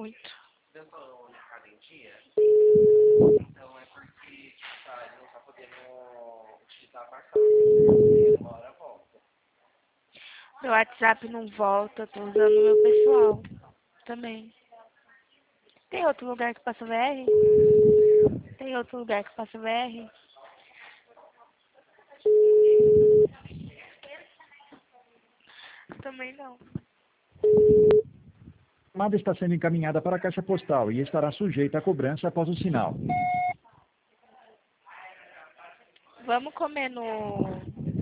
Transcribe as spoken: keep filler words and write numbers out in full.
muito. Eu tô cada dia, então é porque tá, ele não tá podendo utilizar a parcela. Agora volta. Meu WhatsApp não volta, eu tô usando o meu pessoal também. Tem outro lugar que passa V R? Tem outro lugar que passa V R? Também não. A chamada está sendo encaminhada para a caixa postal e estará sujeita a cobrança após o sinal. Vamos comer no